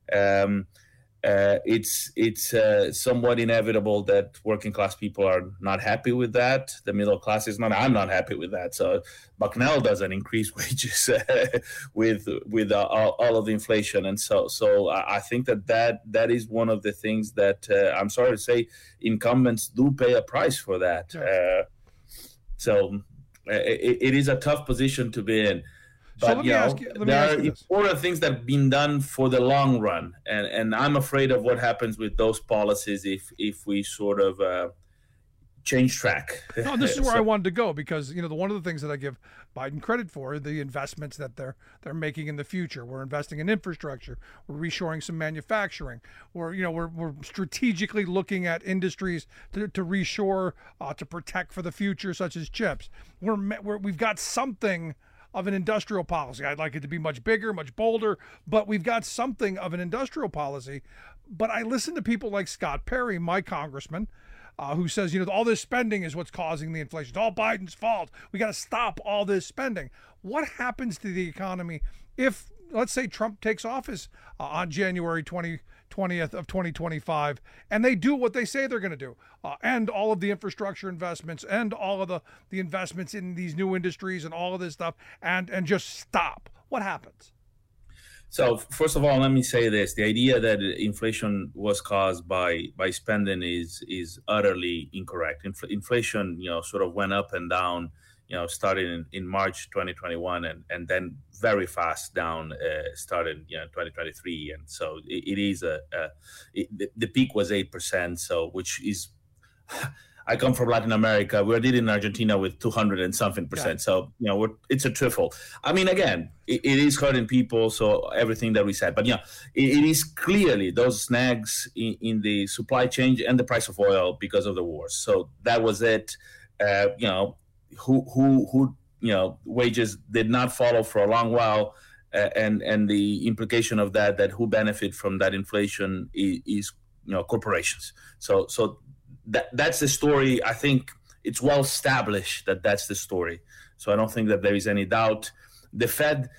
It's somewhat inevitable that working class people are not happy with that. The middle class is not. I'm not happy with that. So Bucknell doesn't increase wages with all of the inflation, and so I think that is one of the things that I'm sorry to say incumbents do pay a price for that. So it is a tough position to be in. But there are important things that have been done for the long run, and I'm afraid of what happens with those policies if we sort of change track. No, this is where I wanted to go because one of the things that I give Biden credit for are the investments that they're making in the future. We're investing in infrastructure. We're reshoring some manufacturing. We're strategically looking at industries to reshore to protect for the future, such as chips. We've got something of an industrial policy. I'd like it to be much bigger, much bolder, but we've got something of an industrial policy. But I listen to people like Scott Perry, my congressman, who says, all this spending is what's causing the inflation. It's all Biden's fault. We got to stop all this spending. What happens to the economy if, let's say, Trump takes office on January 20th of 2025, and they do what they say they're going to do, and all of the infrastructure investments and all of the investments in these new industries and all of this stuff, and just stop? What happens? So first of all, let me say this: the idea that inflation was caused by spending is utterly incorrect. Inflation, sort of went up and down, starting in March 2021, and then very fast down, started 2023, and so it is the peak was 8%. So which is, I come from Latin America. We're leading Argentina with 200 and something percent. So, it's a trifle. I mean, again, it is hurting people. So everything that we said, but it is clearly those snags in the supply chain and the price of oil because of the wars. So that was it. Wages did not follow for a long while. And the implication of that who benefit from that inflation is corporations. So that's the story. I think it's well established that that's the story. So I don't think that there is any doubt. The Fed,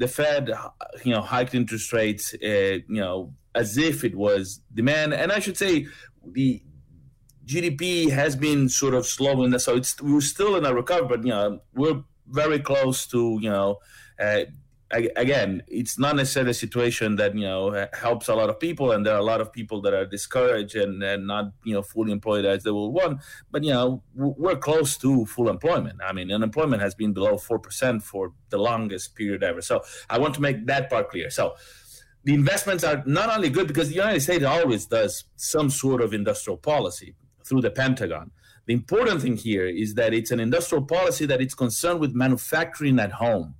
hiked interest rates, as if it was demand. And I should say the GDP has been sort of slowing. So we're still in a recovery, but we're very close to again, it's not necessarily a situation that helps a lot of people, and there are a lot of people that are discouraged and not fully employed as they will want. But we're close to full employment. I mean, unemployment has been below 4% for the longest period ever. So I want to make that part clear. So the investments are not only good because the United States always does some sort of industrial policy through the Pentagon. The important thing here is that it's an industrial policy that it's concerned with manufacturing at home.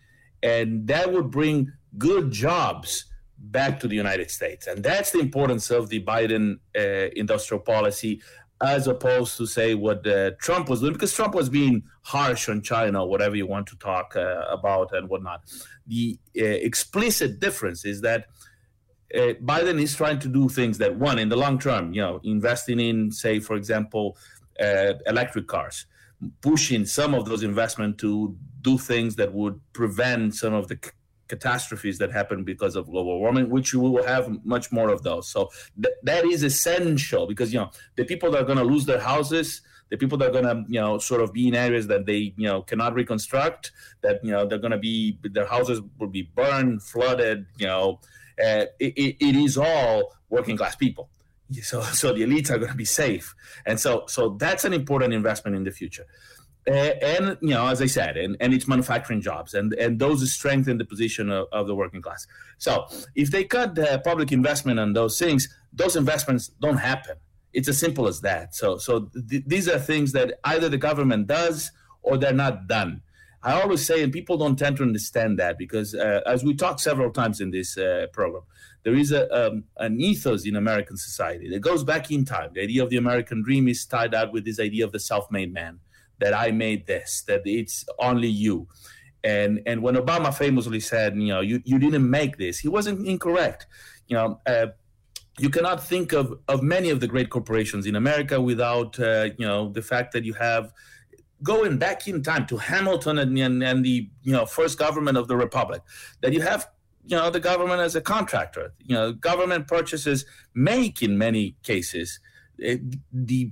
And that would bring good jobs back to the United States. And that's the importance of the Biden industrial policy, as opposed to, say, what Trump was doing, because Trump was being harsh on China, whatever you want to talk about and whatnot. The explicit difference is that Biden is trying to do things that, one, in the long term, investing in, say, for example, electric cars, pushing some of those investments to do things that would prevent some of the catastrophes that happen because of global warming, which we will have much more of those. So that is essential because, the people that are going to lose their houses, the people that are going to, sort of be in areas that they, cannot reconstruct, that, they're going to be, their houses will be burned, flooded, it is all working class people. So the elites are going to be safe. And so that's an important investment in the future. And, as I said, and it's manufacturing jobs, and those strengthen the position of the working class. So if they cut public investment on those things, those investments don't happen. It's as simple as that. So these are things that either the government does or they're not done. I always say, and people don't tend to understand that because as we talked several times in this program, there is an ethos in American society that goes back in time. The idea of the American dream is tied out with this idea of the self-made man, that I made this, that it's only you. And when Obama famously said, you didn't make this, he wasn't incorrect. You cannot think of many of the great corporations in America without, the fact that you have, going back in time to Hamilton and the, first government of the Republic, that you have, the government as a contractor. Government purchases make in many cases the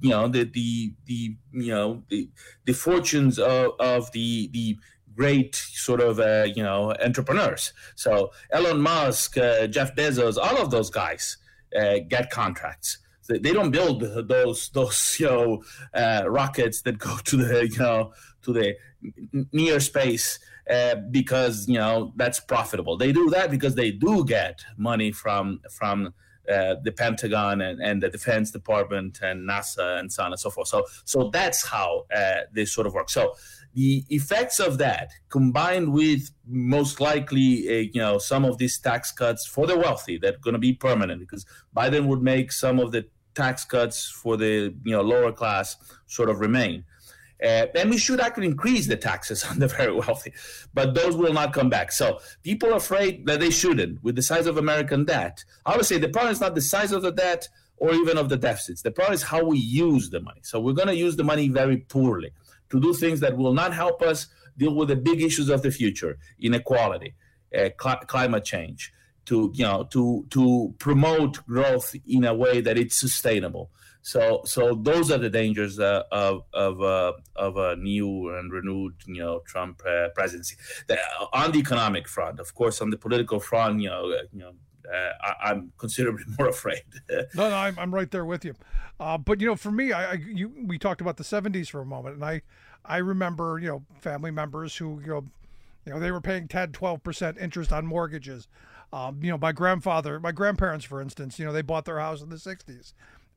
fortunes of the great sort of entrepreneurs. So Elon Musk, Jeff Bezos, all of those guys get contracts. They don't build those rockets that go to the near space because that's profitable. They do that because they do get money from the Pentagon and the Defense Department and NASA and so on and so forth. So that's how this sort of works. So the effects of that, combined with most likely, some of these tax cuts for the wealthy that are going to be permanent, because Biden would make some of the tax cuts for the lower class sort of remain. And we should actually increase the taxes on the very wealthy, but those will not come back. So people are afraid that they shouldn't. With the size of American debt, I would say the problem is not the size of the debt or even of the deficits. The problem is how we use the money. So we're going to use the money very poorly to do things that will not help us deal with the big issues of the future: inequality, climate change, to promote growth in a way that it's sustainable. So those are the dangers of a new and renewed Trump presidency. On the economic front, of course, on the political front, I'm considerably more afraid. No, I'm right there with you. But for me, we talked about the 70s for a moment, and I remember family members who they were paying 10-12% interest on mortgages. My grandparents, for instance, they bought their house in the 60s.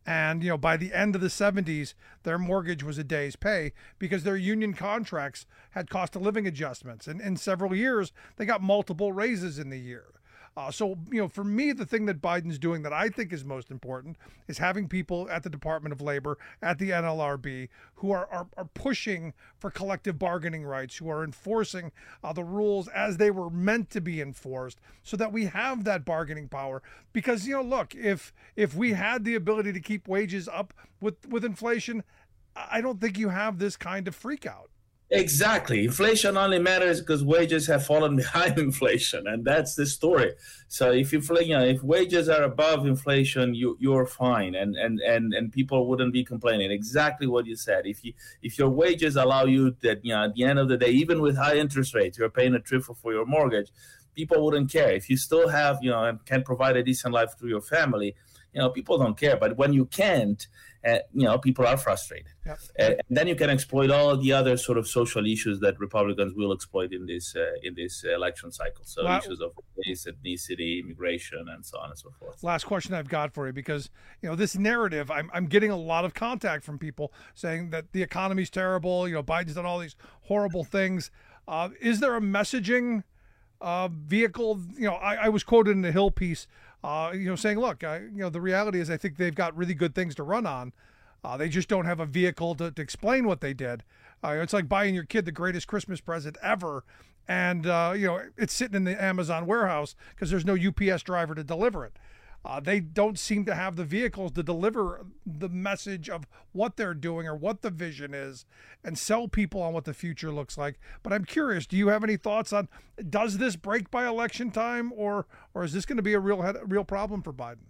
And, by the end of the 70s, their mortgage was a day's pay because their union contracts had cost of living adjustments. And in several years, they got multiple raises in the year. So, for me, the thing that Biden's doing that I think is most important is having people at the Department of Labor, at the NLRB, who are pushing for collective bargaining rights, who are enforcing the rules as they were meant to be enforced so that we have that bargaining power. Because, look, if we had the ability to keep wages up with inflation, I don't think you have this kind of freak out. Exactly. Inflation only matters because wages have fallen behind inflation, and that's the story. So if if wages are above inflation, you're fine, and people wouldn't be complaining. Exactly what you said. If your wages allow you that, at the end of the day, even with high interest rates, you're paying a triple for your mortgage, people wouldn't care. If you still have, and can provide a decent life to your family, people don't care. But when you can't, people are frustrated. Yep. And then you can exploit all the other sort of social issues that Republicans will exploit in this election cycle. So issues of race, ethnicity, immigration, and so on and so forth. Last question I've got for you, because this narrative, I'm getting a lot of contact from people saying that the economy's terrible. Biden's done all these horrible things. Is there a messaging vehicle? I was quoted in the Hill piece. Saying, look, the reality is I think they've got really good things to run on. They just don't have a vehicle to explain what they did. It's like buying your kid the greatest Christmas present ever, and, it's sitting in the Amazon warehouse because there's no UPS driver to deliver it. They don't seem to have the vehicles to deliver the message of what they're doing or what the vision is and sell people on what the future looks like. But I'm curious, do you have any thoughts on, does this break by election time, or is this going to be a real problem for Biden?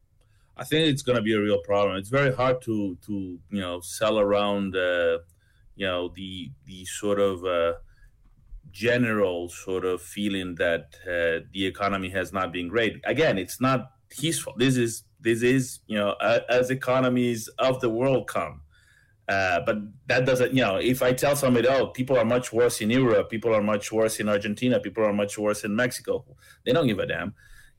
I think it's going to be a real problem. It's very hard to sell around the sort of general sort of feeling that the economy has not been great. Again, it's not his fault. This is as economies of the world come. But that doesn't, if I tell somebody, people are much worse in Europe, people are much worse in Argentina, people are much worse in Mexico, they don't give a damn.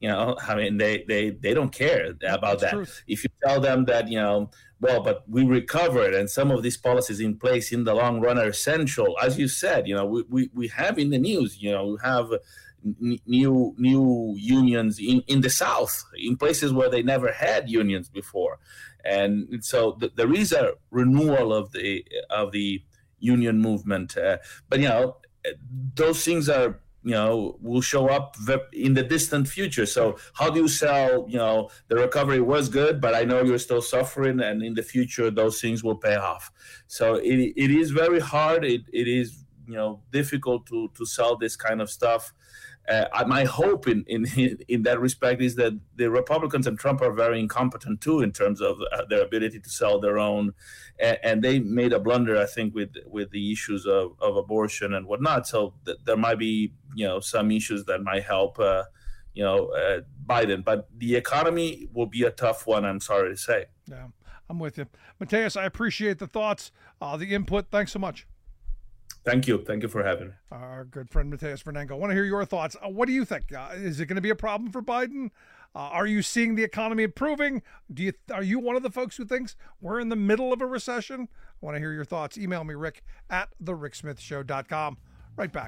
They don't care about that. True. If you tell them that, but we recovered and some of these policies in place in the long run are essential, as you said, we have in the news, we have new unions in the South, in places where they never had unions before. And so there is a renewal of the union movement. But, those things are, will show up in the distant future. So how do you sell, the recovery was good, but I know you're still suffering, and in the future, those things will pay off. So it is very hard. It is, difficult to sell this kind of stuff. My hope in that respect is that the Republicans and Trump are very incompetent too in terms of their ability to sell their own, and they made a blunder, I think, with the issues of abortion and whatnot. So there might be some issues that might help Biden, but the economy will be a tough one. I'm sorry to say. Yeah, I'm with you, Mateus. I appreciate the thoughts, the input. Thanks so much. Thank you. Thank you for having me. Our good friend, Mateus Fernango. I want to hear your thoughts. What do you think? Is it going to be a problem for Biden? Are you seeing the economy improving? Are you one of the folks who thinks we're in the middle of a recession? I want to hear your thoughts. Email me, Rick at thericksmithshow.com. Right back.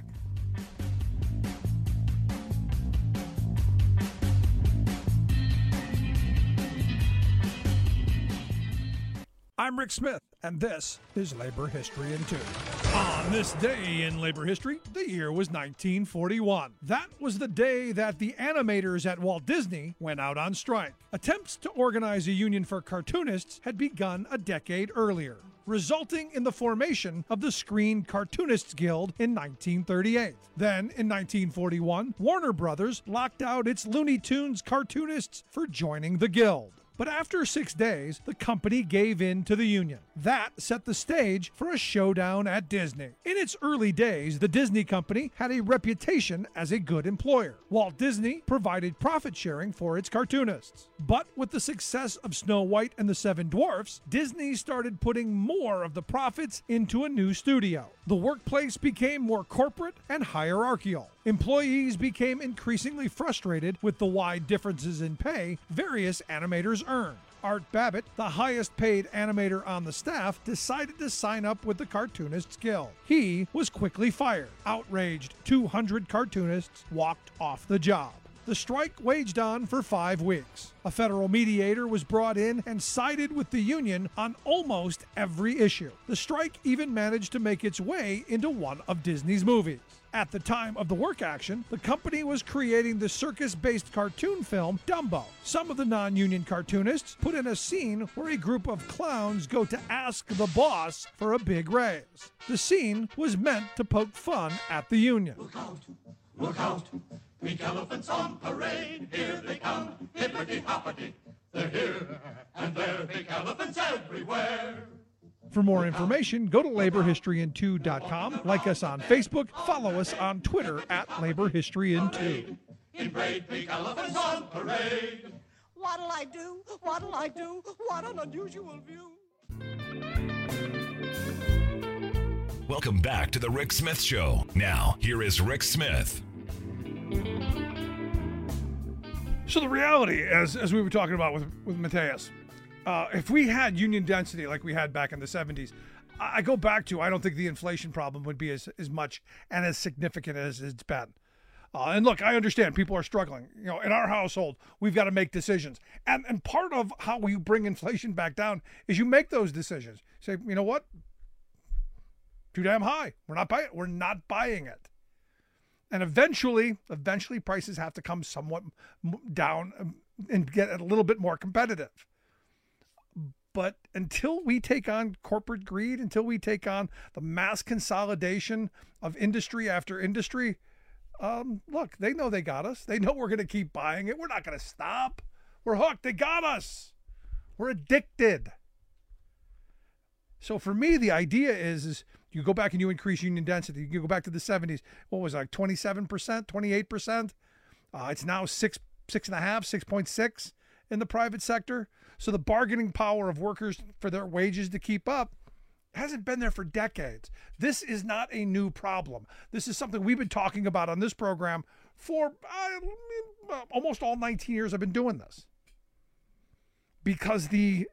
I'm Rick Smith, and this is Labor History in 2. On this day in labor history, the year was 1941. That was the day that the animators at Walt Disney went out on strike. Attempts to organize a union for cartoonists had begun a decade earlier, resulting in the formation of the Screen Cartoonists Guild in 1938. Then, in 1941, Warner Brothers locked out its Looney Tunes cartoonists for joining the guild. But after 6 days, the company gave in to the union. That set the stage for a showdown at Disney. In its early days, the Disney company had a reputation as a good employer. Walt Disney provided profit sharing for its cartoonists. But with the success of Snow White and the Seven Dwarfs, Disney started putting more of the profits into a new studio. The workplace became more corporate and hierarchical. Employees became increasingly frustrated with the wide differences in pay various animators earned. Art Babbitt, the highest paid animator on the staff, decided to sign up with the Cartoonists Guild. He was quickly fired. Outraged, 200 cartoonists walked off the job. The strike waged on for 5 weeks. A federal mediator was brought in and sided with the union on almost every issue. The strike even managed to make its way into one of Disney's movies. At the time of the work action, the company was creating the circus-based cartoon film Dumbo. Some of the non-union cartoonists put in a scene where a group of clowns go to ask the boss for a big raise. The scene was meant to poke fun at the union. Look out, Greek elephants on parade. Here they come, hippity-hoppity. They're here, and there are big elephants everywhere. For more information, go to laborhistoryin2.com, like us on Facebook, follow us on Twitter at laborhistoryin2. In great big elephants on parade. What'll I do? What'll I do? What an unusual view. Welcome back to the Rick Smith Show. Now, here is Rick Smith. So the reality, as we were talking about with Mateus, if we had union density like we had back in the 70s, I go back to, I don't think the inflation problem would be as much and as significant as it's been. And look, I understand people are struggling. You know, in our household, we've got to make decisions. And part of how we bring inflation back down is you make those decisions. Say, you know what? Too damn high. We're not buying it. And eventually prices have to come somewhat down and get a little bit more competitive. But until we take on corporate greed, until we take on the mass consolidation of industry after industry, look, they know they got us. They know we're going to keep buying it. We're not going to stop. We're hooked. They got us. We're addicted. So for me, the idea is you go back and you increase union density. You go back to the 70s. What was it, like 27%, 28%? It's now 6.5, 6.6 in the private sector. So the bargaining power of workers for their wages to keep up hasn't been there for decades. This is not a new problem. This is something we've been talking about on this program for almost all 19 years I've been doing this. Because the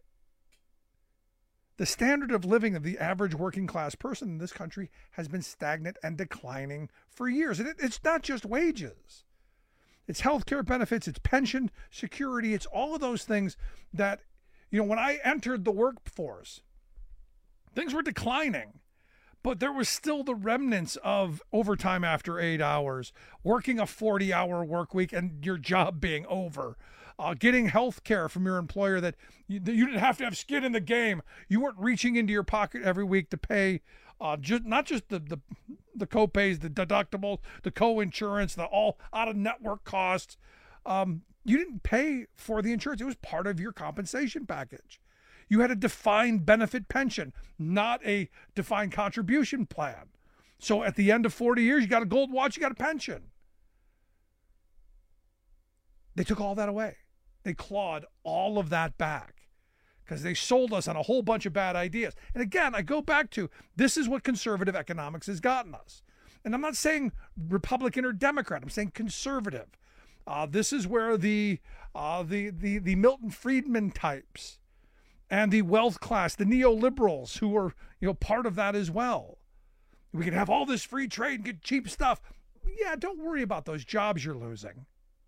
standard of living of the average working class person in this country has been stagnant and declining for years. And it's not just wages. It's healthcare benefits, it's pension security, it's all of those things that, you know, when I entered the workforce, things were declining, but there was still the remnants of overtime after 8 hours, working a 40-hour work week and your job being over, getting health care from your employer that you didn't have to have skin in the game. You weren't reaching into your pocket every week to pay not just the co-pays, the deductibles, the co-insurance, the all out-of-network costs. You didn't pay for the insurance. It was part of your compensation package. You had a defined benefit pension, not a defined contribution plan. So at the end of 40 years, you got a gold watch, you got a pension. They took all that away. They clawed all of that back because they sold us on a whole bunch of bad ideas. And again, I go back to, this is what conservative economics has gotten us. And I'm not saying Republican or Democrat, I'm saying conservative. This is where the Milton Friedman types and the wealth class, the neoliberals who are, you know, part of that as well. We can have all this free trade and get cheap stuff. Yeah, don't worry about those jobs you're losing.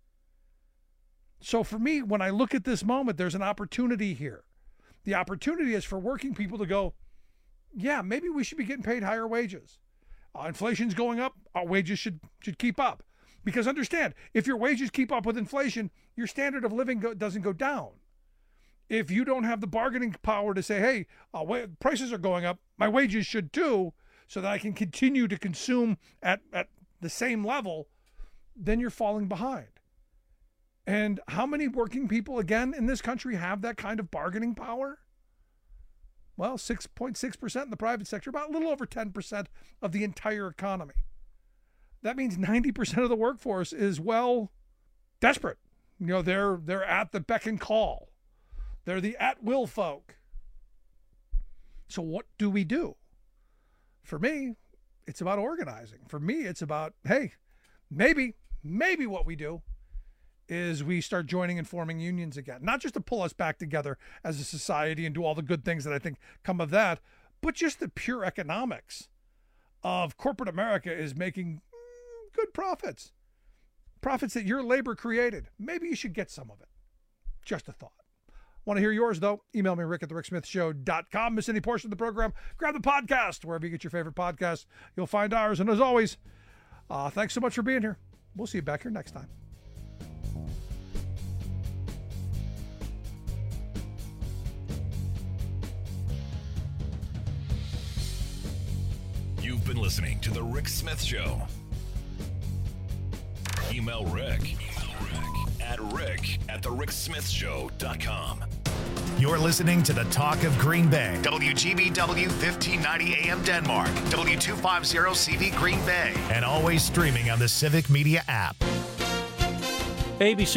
So for me, when I look at this moment, there's an opportunity here. The opportunity is for working people to go, yeah, maybe we should be getting paid higher wages. Inflation's going up, our wages should keep up. Because understand, if your wages keep up with inflation, your standard of living doesn't go down. If you don't have the bargaining power to say, hey, prices are going up, my wages should too, so that I can continue to consume at the same level, then you're falling behind. And how many working people, again, in this country have that kind of bargaining power? Well, 6.6% in the private sector, about a little over 10% of the entire economy. That means 90% of the workforce is, well, desperate. You know, they're at the beck and call. They're the at-will folk. So what do we do? For me, it's about organizing. For me, it's about, hey, maybe what we do is we start joining and forming unions again. Not just to pull us back together as a society and do all the good things that I think come of that, but just the pure economics of corporate America is making good profits. Profits that your labor created. Maybe you should get some of it. Just a thought. Want to hear yours, though? Email me, rick@thericksmithshow.com. Miss any portion of the program? Grab the podcast. Wherever you get your favorite podcasts, you'll find ours. And as always, thanks so much for being here. We'll see you back here next time. You've been listening to The Rick Smith Show. Email Rick at rick@thericksmithshow.com. You're listening to the Talk of Green Bay. WGBW 1590 AM Denmark. W250CV Green Bay. And always streaming on the Civic Media app. ABC